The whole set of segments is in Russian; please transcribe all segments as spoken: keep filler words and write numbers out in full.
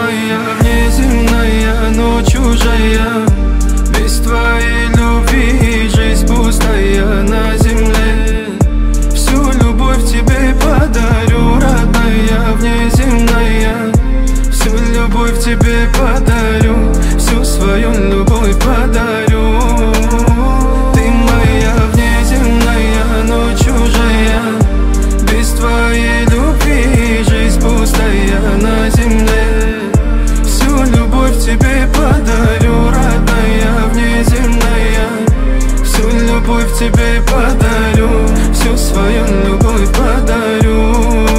моя внеземная, но чужая. Без твоей любви жизнь пустая на земле. Всю любовь тебе подарю, родная, внеземная. Всю любовь тебе подарю, всю свою любовь подарю. Ты моя внеземная, но чужая. Без твоей любви жизнь пустая на земле. Всю любовь тебе подарю, родная, внеземная. Всю любовь тебе подарю, всю свою любовь подарю.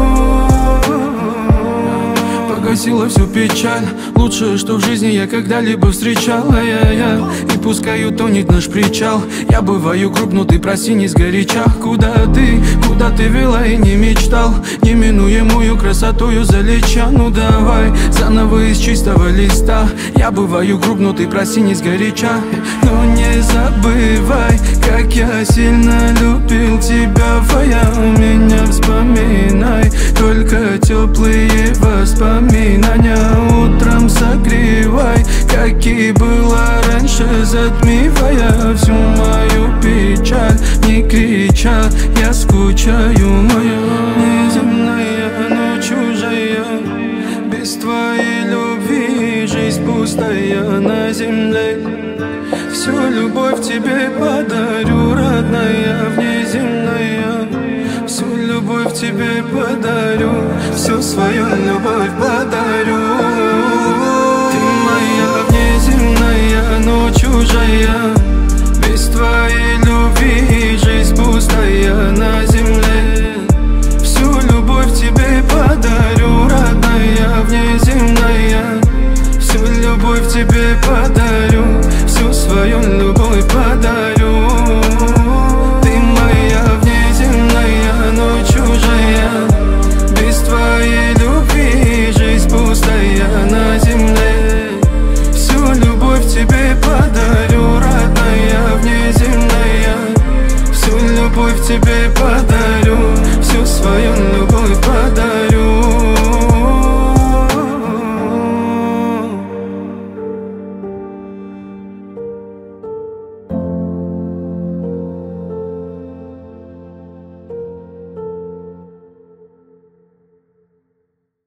Погасила всю печаль, лучшее, что в жизни я когда-либо встречала. я, я И пускай утонет наш причал. Я бываю груб, но ты прости не сгоряча. Куда ты, куда ты вела и не мечтал, неминуемую красотою залеча. Ну давай, заново из чистого листа. Я бываю груб, но ты прости не сгоряча. Но не забывай, как я сильно любил тебя, твоя у меня вспоминай. Только теплые воспоминания утром согревай, какие была раньше, затмевая всю мою печаль. Не крича, я скучаю, моя неземная, но чужая. Без твоей любви жизнь пустая на земле. Всю любовь тебе подарю, родная, внеземная. Всю любовь тебе подарю, всю свою любовь подарю. Ты моя внеземная, но чужая. Без твоей любви жизнь пустая на земле. Всю любовь тебе подарю, родная, внеземная. Всю любовь тебе подарю, всю свою любовь подарю. Ты моя внеземная, но чужая. Без твоей любви жизнь пустая на земле. Всю любовь тебе подарю, родная, внеземная. Всю любовь тебе подарю, всю свою любовь подарю.